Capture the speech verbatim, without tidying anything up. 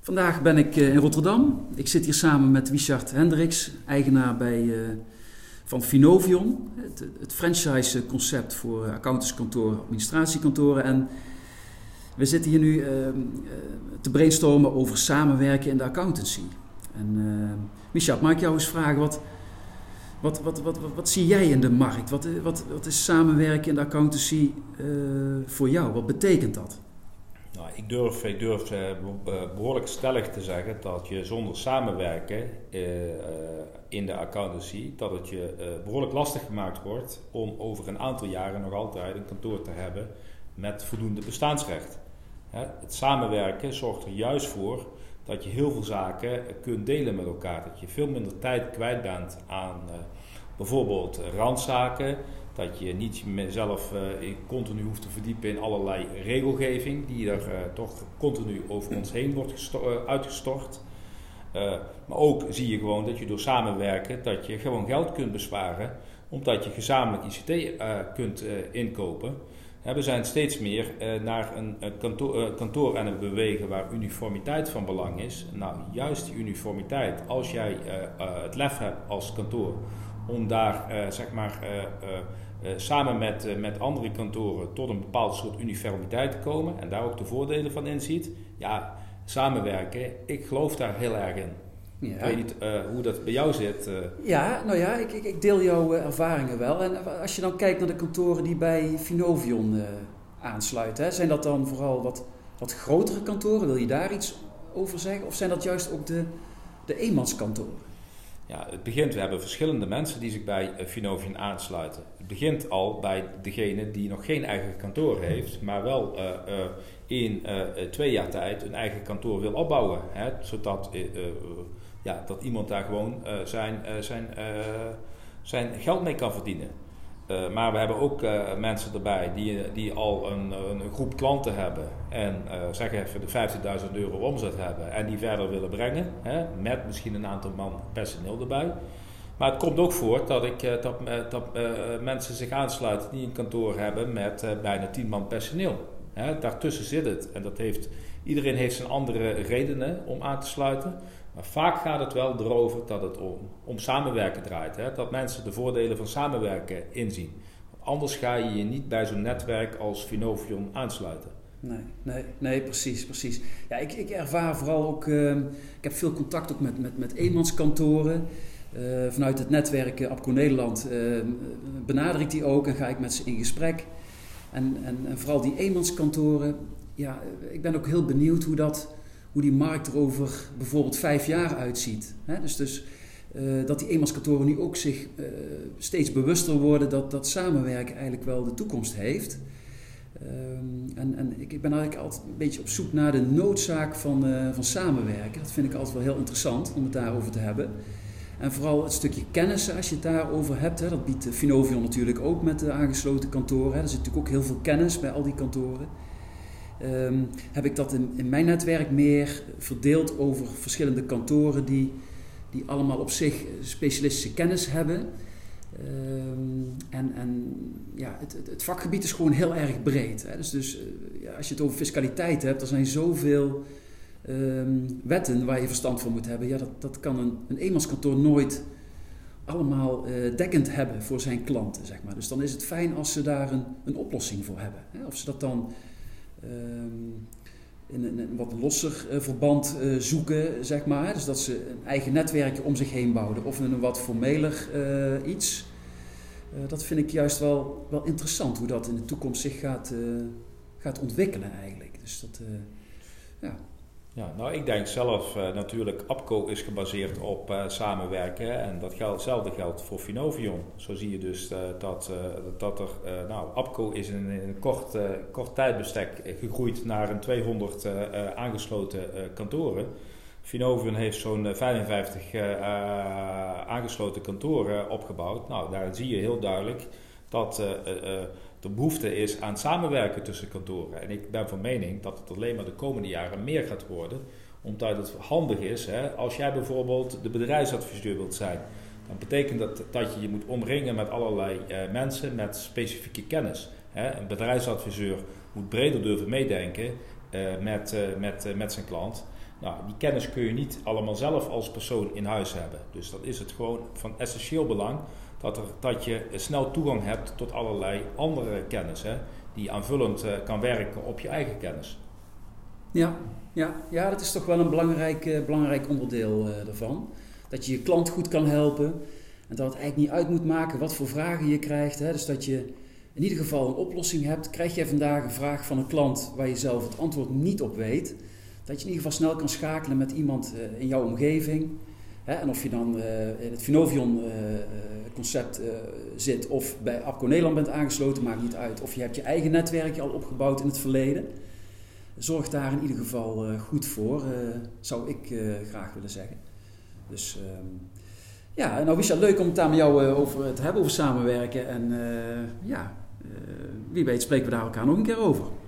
Vandaag ben ik in Rotterdam. Ik zit hier samen met Wichard Hendricks, eigenaar bij, uh, van Finovion. Het, het franchise-concept voor accountantskantoren, administratiekantoren. En we zitten hier nu uh, uh, te brainstormen over samenwerken in de accountancy. En uh, Wichard, mag ik jou eens vragen, wat, wat, wat, wat, wat, wat zie jij in de markt? Wat, wat, wat is samenwerken in de accountancy uh, voor jou? Wat betekent dat? Nou, ik durf, ik durf uh, behoorlijk stellig te zeggen dat je zonder samenwerken uh, in de accountancy, dat het je uh, behoorlijk lastig gemaakt wordt om over een aantal jaren nog altijd een kantoor te hebben met voldoende bestaansrecht. Hè, het samenwerken zorgt er juist voor dat je heel veel zaken kunt delen met elkaar. Dat je veel minder tijd kwijt bent aan uh, bijvoorbeeld randzaken. Dat je niet zelf uh, continu hoeft te verdiepen in allerlei regelgeving die er uh, toch continu over ons heen wordt gesto- uh, uitgestort. Uh, maar ook zie je gewoon dat je door samenwerken dat je gewoon geld kunt besparen, omdat je gezamenlijk I C T uh, kunt uh, inkopen. Uh, we zijn steeds meer uh, naar een uh, kantoor, uh, kantoor aan het bewegen waar uniformiteit van belang is. Nou, juist die uniformiteit, als jij uh, uh, het lef hebt als kantoor om daar uh, zeg maar uh, uh, uh, samen met, uh, met andere kantoren tot een bepaald soort uniformiteit te komen en daar ook de voordelen van inziet, ja, samenwerken, ik geloof daar heel erg in. Ja. Ik weet niet uh, hoe dat bij jou zit. Uh. Ja, nou ja, ik, ik, ik deel jouw uh, ervaringen wel. En als je dan kijkt naar de kantoren die bij Finovion uh, aansluiten, hè, zijn dat dan vooral wat, wat grotere kantoren? Wil je daar iets over zeggen? Of zijn dat juist ook de, de eenmanskantoren? Ja, het begint, we hebben verschillende mensen die zich bij Finovion aansluiten. Het begint al bij degene die nog geen eigen kantoor heeft, maar wel uh, uh, in uh, twee jaar tijd een eigen kantoor wil opbouwen. Hè, zodat uh, uh, ja, dat iemand daar gewoon uh, zijn, uh, zijn, uh, zijn geld mee kan verdienen. Uh, maar we hebben ook uh, mensen erbij die, die al een, een groep klanten hebben en uh, zeg even de vijftigduizend euro omzet hebben en die verder willen brengen, hè, met misschien een aantal man personeel erbij. Maar het komt ook voor dat, ik, uh, dat, uh, dat uh, mensen zich aansluiten die een kantoor hebben met uh, bijna tien man personeel. Hè, daartussen zit het en dat heeft, iedereen heeft zijn andere redenen om aan te sluiten. Maar vaak gaat het wel erover dat het om, om samenwerken draait. Hè? Dat mensen de voordelen van samenwerken inzien. Want anders ga je je niet bij zo'n netwerk als Finovion aansluiten. Nee, nee, nee, precies, precies. Ja, ik, ik ervaar vooral ook, uh, ik heb veel contact ook met, met, met eenmanskantoren. Uh, vanuit het netwerk uh, Abco Nederland uh, benader ik die ook en ga ik met ze in gesprek. En, en, en vooral die eenmanskantoren, ja, ik ben ook heel benieuwd hoe dat... hoe die markt er over bijvoorbeeld vijf jaar uitziet. He, dus dus uh, dat die eenmanskantoren nu ook zich uh, steeds bewuster worden dat, dat samenwerken eigenlijk wel de toekomst heeft. Um, en en ik, ik ben eigenlijk altijd een beetje op zoek naar de noodzaak van, uh, van samenwerken. Dat vind ik altijd wel heel interessant om het daarover te hebben. En vooral het stukje kennis, als je het daarover hebt, hè, dat biedt Finovion natuurlijk ook met de aangesloten kantoren. Hè. Er zit natuurlijk ook heel veel kennis bij al die kantoren. Um, heb ik dat in, in mijn netwerk meer verdeeld over verschillende kantoren die, die allemaal op zich specialistische kennis hebben. Um, en en ja, het, het, het vakgebied is gewoon heel erg breed. Hè. Dus, dus uh, ja, als je het over fiscaliteit hebt, er zijn zoveel um, wetten waar je verstand van moet hebben. Ja, dat, dat kan een, een eenmanskantoor nooit allemaal uh, dekkend hebben voor zijn klanten, zeg maar. Dus dan is het fijn als ze daar een, een oplossing voor hebben. Hè. Of ze dat dan Um, in een, een wat losser uh, verband uh, zoeken, zeg maar. Dus dat ze een eigen netwerkje om zich heen bouwen. Of een wat formeler uh, iets. Uh, dat vind ik juist wel, wel interessant, hoe dat in de toekomst zich gaat, uh, gaat ontwikkelen eigenlijk. Dus dat, uh, ja... Ja, nou, ik denk zelf uh, natuurlijk, Abco is gebaseerd op uh, samenwerken en dat geldt, hetzelfde geldt voor Finovion. Zo zie je dus uh, dat, uh, dat er, uh, nou, Abco is in, in een kort, uh, kort tijdbestek gegroeid naar een tweehonderd uh, uh, aangesloten uh, kantoren. Finovion heeft zo'n vijfenvijftig uh, uh, aangesloten kantoren opgebouwd. Nou, daar zie je heel duidelijk dat uh, uh, de behoefte is aan samenwerken tussen kantoren. En ik ben van mening dat het alleen maar de komende jaren meer gaat worden. Omdat het handig is, hè, als jij bijvoorbeeld de bedrijfsadviseur wilt zijn. Dan betekent dat dat je je moet omringen met allerlei uh, mensen met specifieke kennis. Hè. Een bedrijfsadviseur moet breder durven meedenken uh, met, uh, met, uh, met zijn klant. Nou, die kennis kun je niet allemaal zelf als persoon in huis hebben. Dus dat is het gewoon van essentieel belang dat, er, dat je snel toegang hebt tot allerlei andere kennis, hè, die aanvullend uh, kan werken op je eigen kennis. Ja, ja, ja, dat is toch wel een belangrijk, uh, belangrijk onderdeel uh, daarvan. Dat je je klant goed kan helpen en dat het eigenlijk niet uit moet maken wat voor vragen je krijgt. Hè. Dus dat je in ieder geval een oplossing hebt. Krijg je vandaag een vraag van een klant waar je zelf het antwoord niet op weet, dat je in ieder geval snel kan schakelen met iemand uh, in jouw omgeving. Hè, en of je dan uh, in het Finovion uh, concept uh, zit of bij Abco Nederland bent aangesloten, maakt niet uit. Of je hebt je eigen netwerkje al opgebouwd in het verleden. Zorg daar in ieder geval uh, goed voor, uh, zou ik uh, graag willen zeggen. Dus uh, ja, nou Wiesja, leuk om het daar met jou uh, over te hebben, over samenwerken. En uh, ja, uh, wie weet spreken we daar elkaar nog een keer over.